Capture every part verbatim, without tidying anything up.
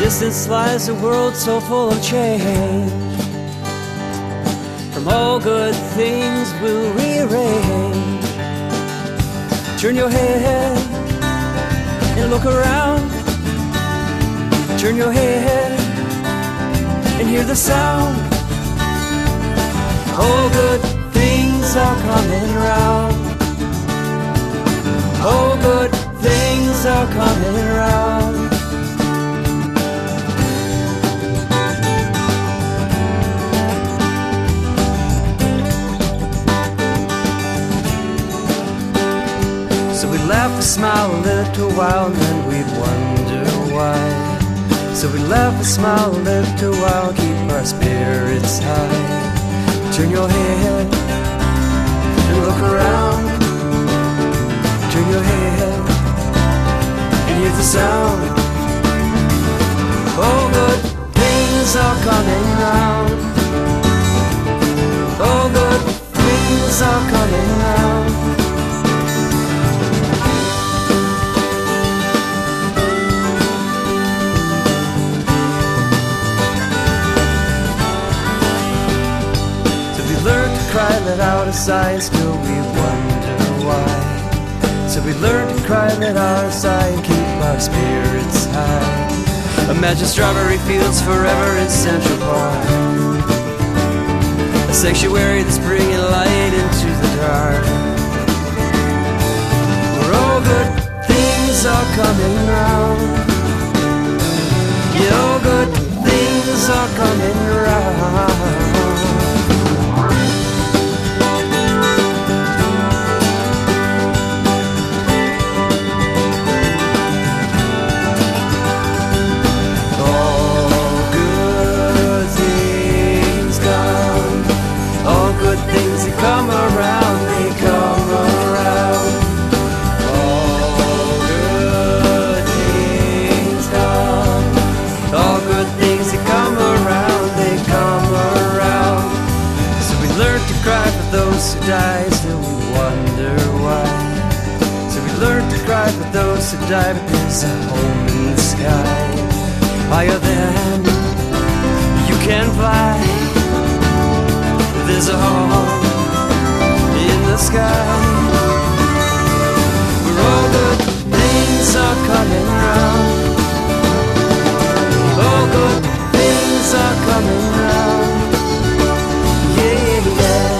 distance lies a world so full of change. From all good things we'll rearrange. Turn your head and look around. Turn your head and hear the sound. All good things are coming round. All good things are coming round. So we'd laugh and smile a little while, and then we'd wonder why. So we'd laugh and smile a little while, keep our spirits high. Turn your head and look around. Turn your head and hear the sound. All good things are coming round. All good things are coming round. Cry, let out a sigh, still we wonder why. So we learn to cry, let out a sigh, and keep our spirits high. Imagine strawberry fields forever in Central Park, a sanctuary that's bringing light into the dark, where all good things are coming round. Yeah, all good things are coming round. Come around, they come around. All good things come. All good things that come around, they come around. So we learn to cry for those who die, still we wonder why. So we learn to cry for those who die, but there's a home in the sky, higher than you can fly. There's a home in the sky, where all good things are coming round. All good things are coming round. Yeah, yeah.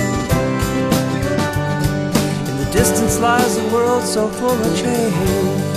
Distance lies a world so full of change.